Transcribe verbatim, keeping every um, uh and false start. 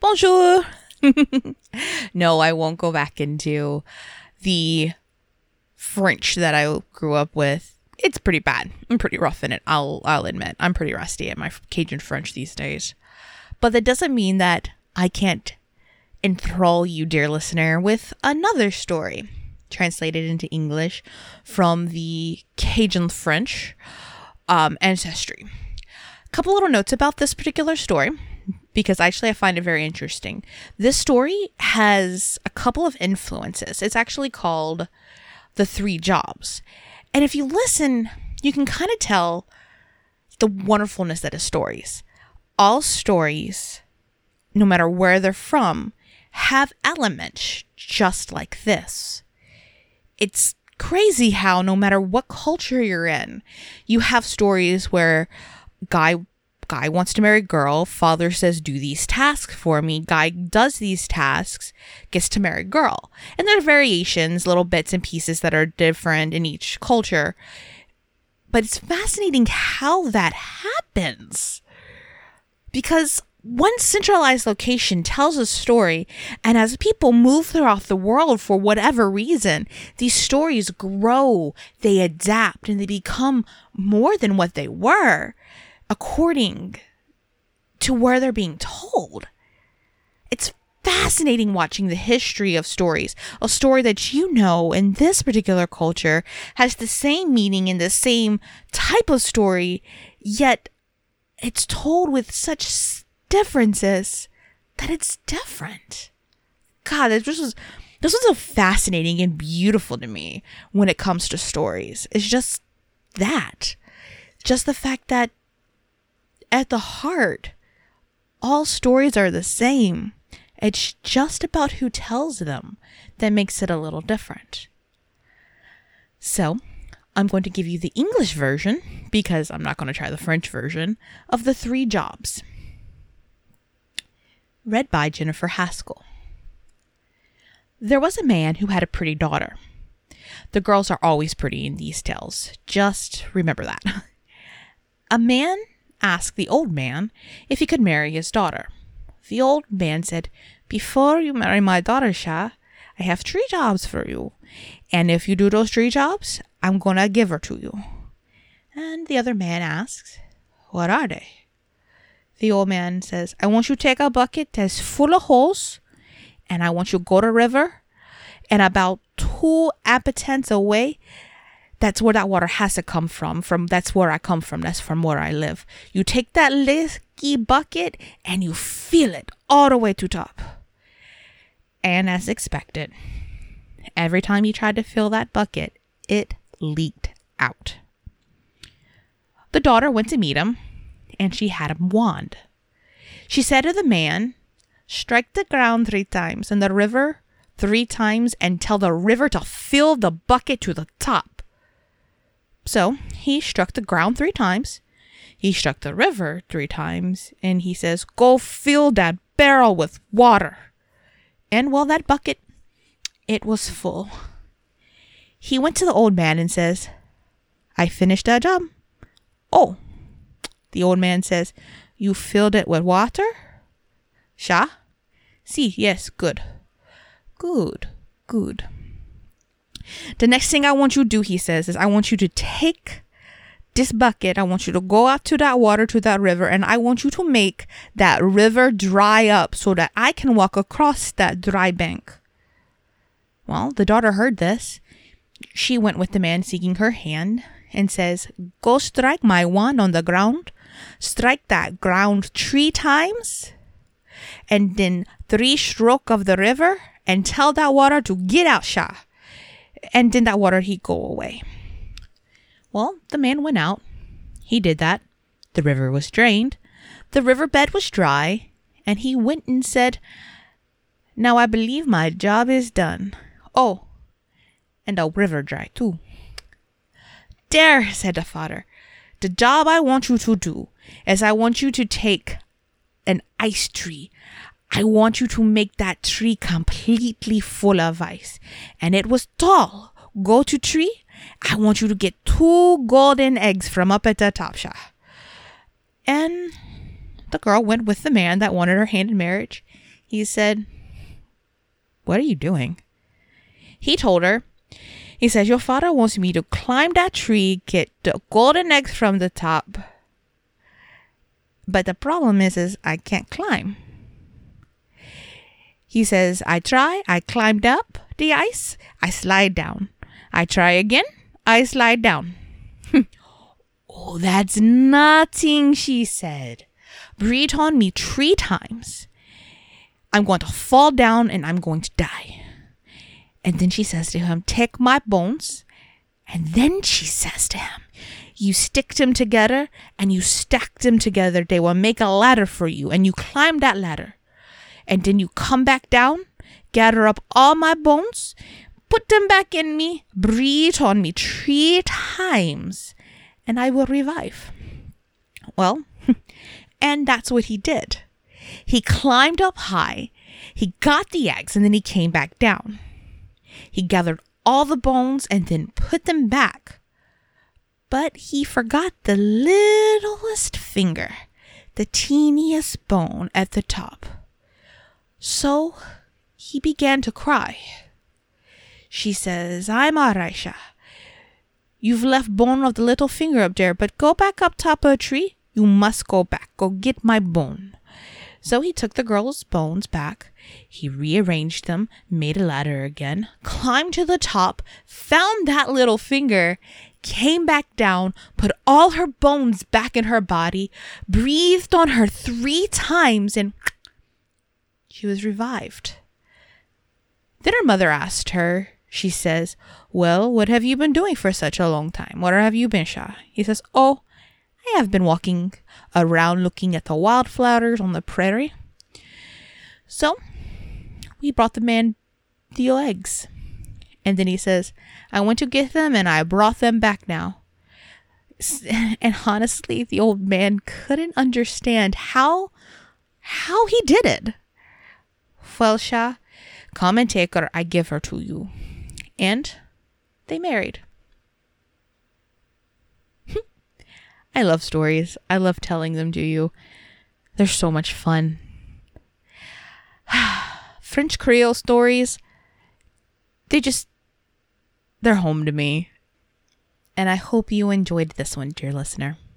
Bonjour. No, I won't go back into the French that I grew up with. It's pretty bad. I'm pretty rough in it. I'll I'll admit. I'm pretty rusty at my Cajun French these days. But that doesn't mean that I can't enthrall you, dear listener, with another story translated into English from the Cajun French um, ancestry. A couple little notes about this particular story, because actually I find it very interesting. This story has a couple of influences. It's actually called The Three Jobs. And if you listen, you can kind of tell the wonderfulness that is stories. All stories, no matter where they're from, have elements just like this. It's crazy how no matter what culture you're in, you have stories where guy guy wants to marry girl, father says do these tasks for me, guy does these tasks, gets to marry girl. And there are variations, little bits and pieces that are different in each culture. But it's fascinating how that happens. Because one centralized location tells a story, and as people move throughout the world for whatever reason, these stories grow, they adapt, and they become more than what they were according to where they're being told. It's fascinating watching the history of stories. A story that you know in this particular culture has the same meaning and the same type of story, yet it's told with such differences that it's different. God, this was this was so fascinating and beautiful to me when it comes to stories. It's just that. Just the fact that at the heart, all stories are the same. It's just about who tells them that makes it a little different. So, I'm going to give you the English version, because I'm not going to try the French version, of The Three Jobs. Read by Jennifer Haskell. There was a man who had a pretty daughter. The girls are always pretty in these tales. Just remember that. A man asked the old man if he could marry his daughter. The old man said, "Before you marry my daughter, Shah, I have three jobs for you. And if you do those three jobs, I'm going to give her to you." And the other man asks, "What are they?" The old man says, "I want you to take a bucket that's full of holes, and I want you to go to the river, and about two appetants away, that's where that water has to come from. From that's where I come from. That's from where I live. You take that leaky bucket and you fill it all the way to top." And as expected, every time he tried to fill that bucket, it leaked out. The daughter went to meet him, and she had a wand. She said to the man, "Strike the ground three times and the river three times and tell the river to fill the bucket to the top." So he struck the ground three times. He struck the river three times, and he says, "Go fill that barrel with water." And well, that bucket, it was full. He went to the old man and says, "I finished that job." "Oh." The old man says, "You filled it with water?" "Shah?" "Si, yes, good." Good, good. "The next thing I want you to do," he says, "is I want you to take this bucket. I want you to go out to that water, to that river, and I want you to make that river dry up so that I can walk across that dry bank." Well, the daughter heard this. She went with the man seeking her hand and says, "Go strike my wand on the ground. Strike that ground three times, and then three stroke of the river, and tell that water to get out, Shah. And then that water, he go away." Well, the man went out. He did that. The river was drained. The riverbed was dry. And he went and said, "Now I believe my job is done. Oh, and the river dry too." "There," said the father. "The job I want you to do is I want you to take an ice tree. I want you to make that tree completely full of ice. And it was tall. Go to tree. I want you to get two golden eggs from up at the top, Shah." And the girl went with the man that wanted her hand in marriage. He said, "What are you doing?" He told her, he says, "Your father wants me to climb that tree, get the golden eggs from the top. But the problem is, is I can't climb." He says, "I try, I climbed up the ice, I slide down. I try again, I slide down." "Oh, that's nothing," she said. "Breathe on me three times. I'm going to fall down and I'm going to die." And then she says to him, "Take my bones." And then she says to him, "You stick them together and you stack them together. They will make a ladder for you. And you climb that ladder. And then you come back down, gather up all my bones, put them back in me, breathe on me three times, and I will revive." Well, and that's what he did. He climbed up high, he got the eggs, and then he came back down. He gathered all the bones and then put them back. But he forgot the littlest finger, the teeniest bone at the top. So he began to cry. She says, "I'm Araisha. You've left bone of the little finger up there, but go back up top of a tree. You must go back. Go get my bone." So he took the girl's bones back. He rearranged them, made a ladder again, climbed to the top, found that little finger, came back down, put all her bones back in her body, breathed on her three times, and she was revived. Then her mother asked her, she says, "Well, what have you been doing for such a long time? Where have you been, Shah?" He says, "Oh, I have been walking around looking at the wildflowers on the prairie." So we brought the man the eggs. And then he says, "I went to get them and I brought them back now." And honestly, the old man couldn't understand how, how he did it. "Well, Shah, come and take her. I give her to you." And they married. I love stories. I love telling them to you. They're so much fun. French Creole stories, they just, they're home to me. And I hope you enjoyed this one, dear listener.